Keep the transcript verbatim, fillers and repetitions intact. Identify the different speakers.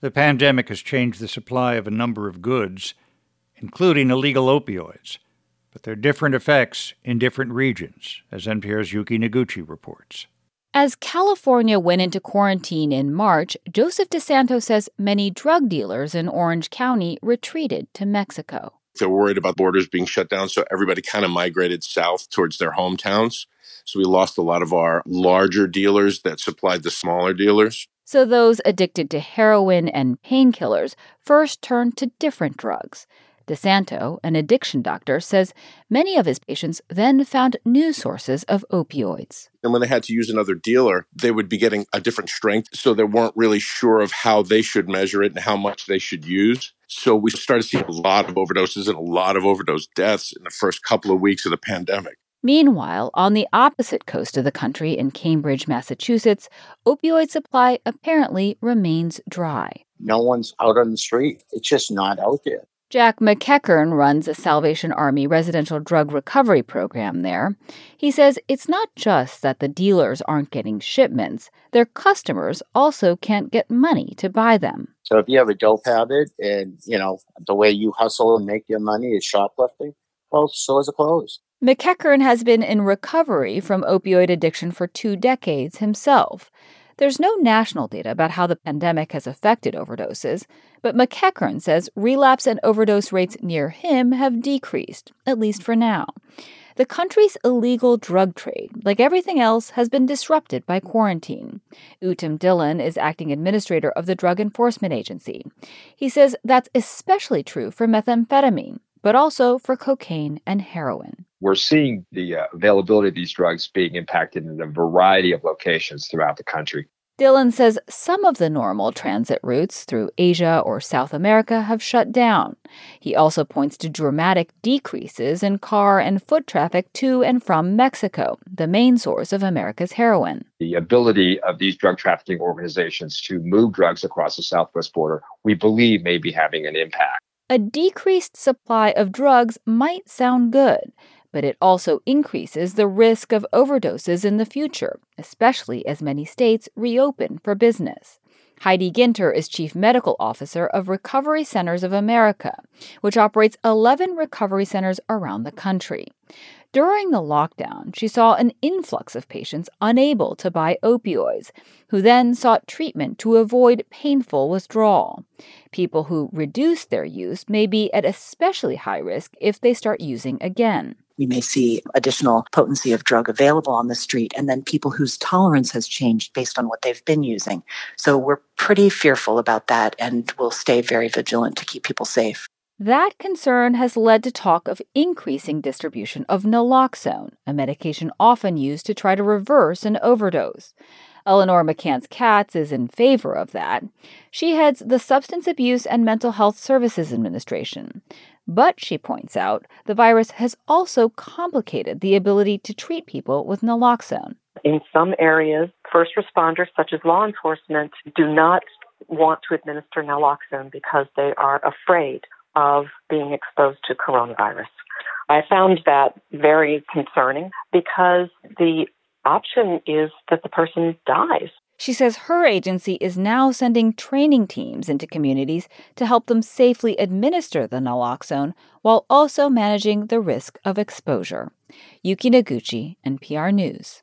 Speaker 1: The pandemic has changed the supply of a number of goods, including illegal opioids, but there are different effects in different regions, as N P R's Yuki Noguchi reports.
Speaker 2: As California went into quarantine in March, Joseph DeSanto says many drug dealers in Orange County retreated to Mexico.
Speaker 3: They're worried about borders being shut down, so everybody kind of migrated south towards their hometowns. So we lost a lot of our larger dealers that supplied the smaller dealers.
Speaker 2: So those addicted to heroin and painkillers first turned to different drugs. DeSanto, an addiction doctor, says many of his patients then found new sources of opioids.
Speaker 3: And when they had to use another dealer, they would be getting a different strength, so they weren't really sure of how they should measure it and how much they should use. So we started seeing a lot of overdoses and a lot of overdose deaths in the first couple of weeks of the pandemic.
Speaker 2: Meanwhile, on the opposite coast of the country in Cambridge, Massachusetts, opioid supply apparently remains dry.
Speaker 4: No one's out on the street. It's just not out there.
Speaker 2: Jack McEachern runs a Salvation Army residential drug recovery program there. He says it's not just that the dealers aren't getting shipments. Their customers also can't get money to buy them.
Speaker 4: So if you have a dope habit and, you know, the way you hustle and make your money is shoplifting, well, stores are closed.
Speaker 2: McEachern has been in recovery from opioid addiction for two decades himself. There's no national data about how the pandemic has affected overdoses, but McEachern says relapse and overdose rates near him have decreased, at least for now. The country's illegal drug trade, like everything else, has been disrupted by quarantine. Uttam Dhillon is acting administrator of the Drug Enforcement Agency. He says that's especially true for methamphetamine, but also for cocaine and heroin.
Speaker 5: We're seeing the uh, availability of these drugs being impacted in a variety of locations throughout the country.
Speaker 2: Dhillon says some of the normal transit routes through Asia or South America have shut down. He also points to dramatic decreases in car and foot traffic to and from Mexico, the main source of America's heroin.
Speaker 5: The ability of these drug trafficking organizations to move drugs across the southwest border, we believe, may be having an impact.
Speaker 2: A decreased supply of drugs might sound good, but it also increases the risk of overdoses in the future, especially as many states reopen for business. Heidi Ginter is Chief Medical Officer of Recovery Centers of America, which operates eleven recovery centers around the country. During the lockdown, she saw an influx of patients unable to buy opioids, who then sought treatment to avoid painful withdrawal. People who reduce their use may be at especially high risk if they start using again.
Speaker 6: We may see additional potency of drug available on the street, and then people whose tolerance has changed based on what they've been using. So we're pretty fearful about that, and we'll stay very vigilant to keep people safe.
Speaker 2: That concern has led to talk of increasing distribution of naloxone, a medication often used to try to reverse an overdose. Eleanor McCants-Katz is in favor of that. She heads the Substance Abuse and Mental Health Services Administration. But, she points out, the virus has also complicated the ability to treat people with naloxone.
Speaker 7: In some areas, first responders, such as law enforcement, do not want to administer naloxone because they are afraid of being exposed to coronavirus. I found that very concerning because the option is that the person dies.
Speaker 2: She says her agency is now sending training teams into communities to help them safely administer the naloxone while also managing the risk of exposure. Yuki Noguchi, N P R News.